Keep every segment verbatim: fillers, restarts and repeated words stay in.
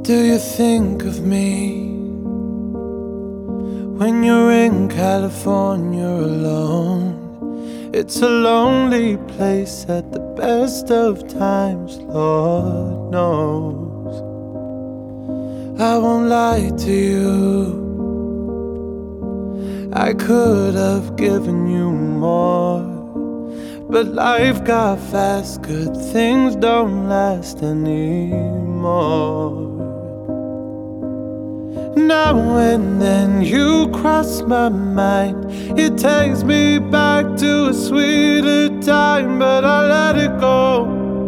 Do you think of me when you're in California alone? It's a lonely place at the best of times, Lord knows. I won't lie to you, I could have given you more, but life got fast, good things don't last anymore. Now and then you cross my mind, it takes me back to a sweeter time, but I let it go,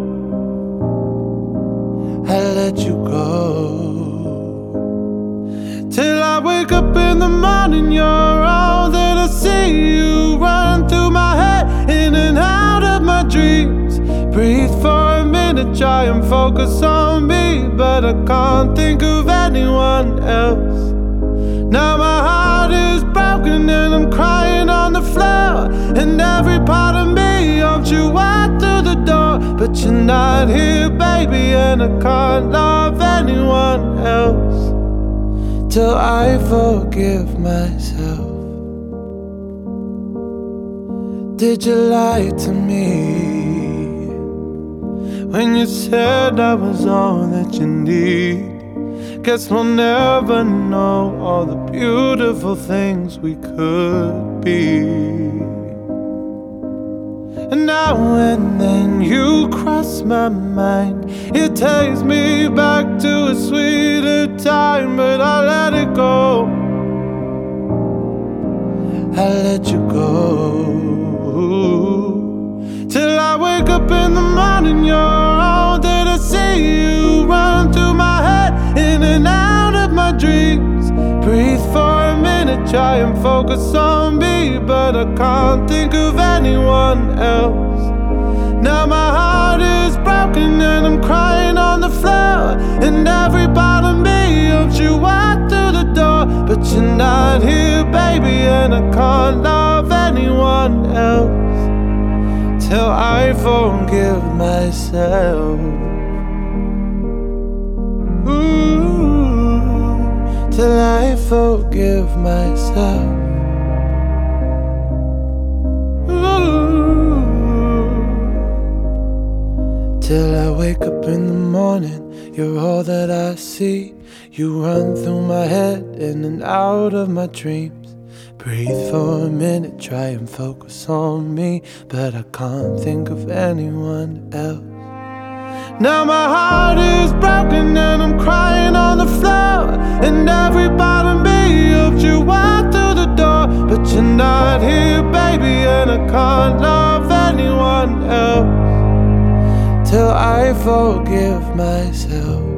I let you go. Till I wake up in the morning, you're all that I see. You run through my head, in and out of my dreams. Breathe for a minute, try and focus on me, but I can't think of anyone else. Now my heart is broken and I'm crying on the floor, and every part of me hopes you walk through the door, but you're not here, baby, and I can't love anyone else till I forgive myself. Did you lie to me when you said I was all that you need? Guess we'll never know all the beautiful things we could be. And now and then you cross my mind, it takes me back to a sweeter time, but I let it go, I let you go. Till I wake up in the morning, you're all that I see. You run through my head, in and out of my dreams. Breathe for a minute, try and focus on me, but I can't think of anyone else. Now my heart is broken and I'm crying on the floor, and every part of me hopes you walk through the door, but you're not here, baby, and I can't love anyone else till I forgive myself. Ooh, till I forgive myself. Ooh, till I wake up in the morning, you're all that I see. You run through my head, in and out of my dreams. Breathe for a minute, try and focus on me, but I can't think of anyone else. Now my heart is broken and I'm crying on the floor, and every part of me hopes you walk through the door, but you're not here, baby, and I can't love anyone else till I forgive myself.